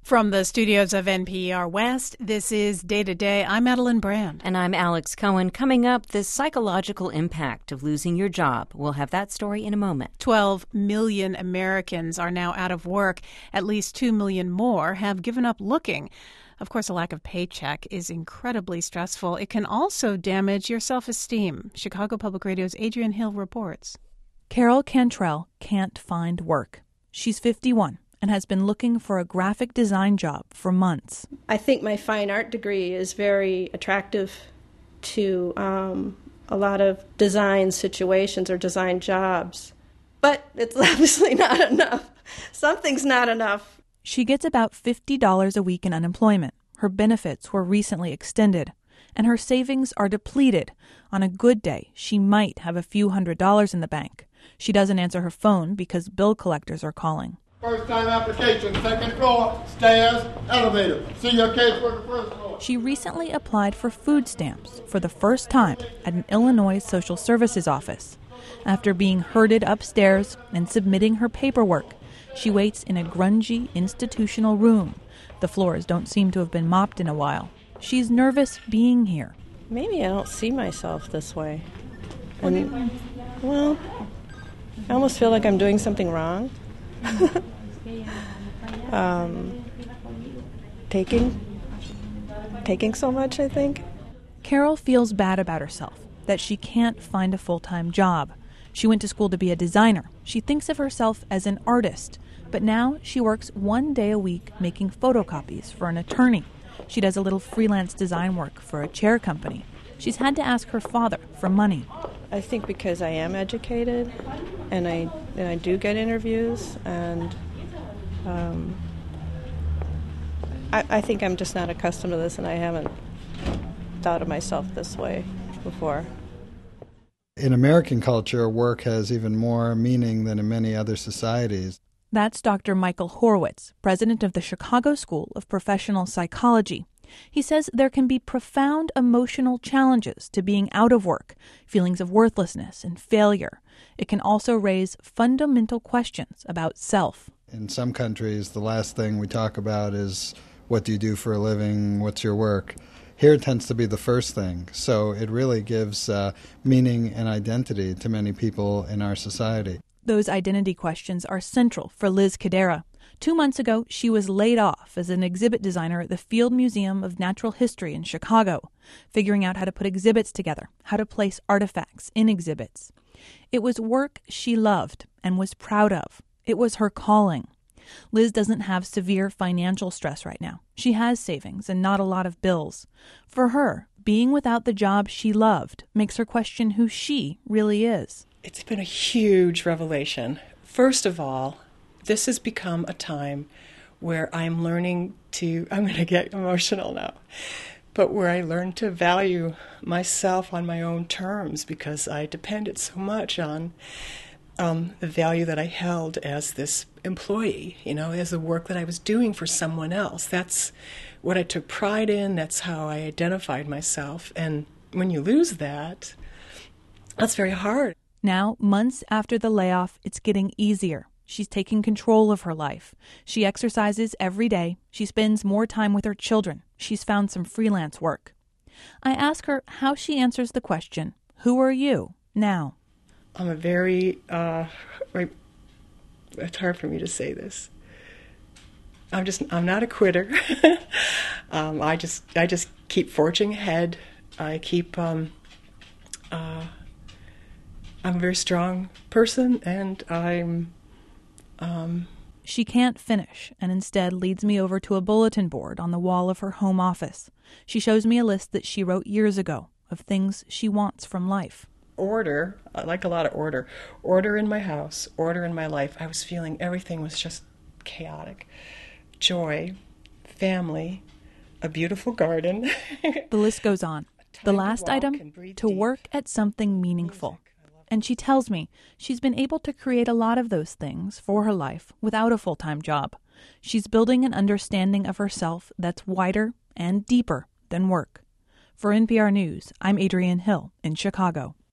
From the studios of NPR West, this is Day to Day. I'm Madeline Brand. And I'm Alex Cohen. Coming up, the psychological impact of losing your job. We'll have that story in a moment. 12 million Americans are now out of work. At least 2 million more have given up looking. Of course, a lack of paycheck is incredibly stressful. It can also damage your self-esteem. Chicago Public Radio's Adrienne Hill reports. Carol Cantrell can't find work. She's 51. And has been looking for a graphic design job for months. I think my fine art degree is very attractive to a lot of design situations or design jobs. But it's obviously not enough. Something's not enough. She gets about $50 a week in unemployment. Her benefits were recently extended. And her savings are depleted. On a good day, she might have a few $100s in the bank. She doesn't answer her phone because bill collectors are calling. First-time application, second floor, stairs, elevator. See your case for the first floor. She recently applied for food stamps for the first time at an Illinois social services office. After being herded upstairs and submitting her paperwork, she waits in a grungy institutional room. The floors don't seem to have been mopped in a while. She's nervous being here. Maybe I don't see myself this way. Well, I almost feel like I'm doing something wrong. Taking so much, I think. Carol feels bad about herself, that she can't find a full-time job. She went to school to be a designer. She thinks of herself as an artist, but now she works 1 day a week making photocopies for an attorney. She does a little freelance design work for a chair company. She's had to ask her father for money. I think because I am educated and I do get interviews, and I think I'm just not accustomed to this, and I haven't thought of myself this way before. In American culture, work has even more meaning than in many other societies. That's Dr. Michael Horowitz, president of the Chicago School of Professional Psychology. He says there can be profound emotional challenges to being out of work, feelings of worthlessness and failure. It can also raise fundamental questions about self. In some countries, the last thing we talk about is, what do you do for a living? What's your work? Here it tends to be the first thing. So it really gives meaning and identity to many people in our society. Those identity questions are central for Liz Cadera. 2 months ago, she was laid off as an exhibit designer at the Field Museum of Natural History in Chicago, figuring out how to put exhibits together, how to place artifacts in exhibits. It was work she loved and was proud of. It was her calling. Liz doesn't have severe financial stress right now. She has savings and not a lot of bills. For her, being without the job she loved makes her question who she really is. It's been a huge revelation. First of all, this has become a time where I'm learning to, I'm going to get emotional now, but where I learn to value myself on my own terms, because I depended so much on the value that I held as this employee, as the work that I was doing for someone else. That's what I took pride in. That's how I identified myself. And when you lose that, that's very hard. Now, months after the layoff, it's getting easier. She's taking control of her life. She exercises every day. She spends more time with her children. She's found some freelance work. I ask her how she answers the question, who are you now? I'm a very, it's hard for me to say this. I'm not a quitter. I just keep forging ahead. I keep, I'm a very strong person, and She can't finish and instead leads me over to a bulletin board on the wall of her home office. She shows me a list that she wrote years ago of things she wants from life. Order, I like a lot of order. Order in my house, order in my life. I was feeling everything was just chaotic. Joy, family, a beautiful garden. The list goes on. The last item, to work at something meaningful. And she tells me she's been able to create a lot of those things for her life without a full-time job. She's building an understanding of herself that's wider and deeper than work. For NPR News, I'm Adrienne Hill in Chicago.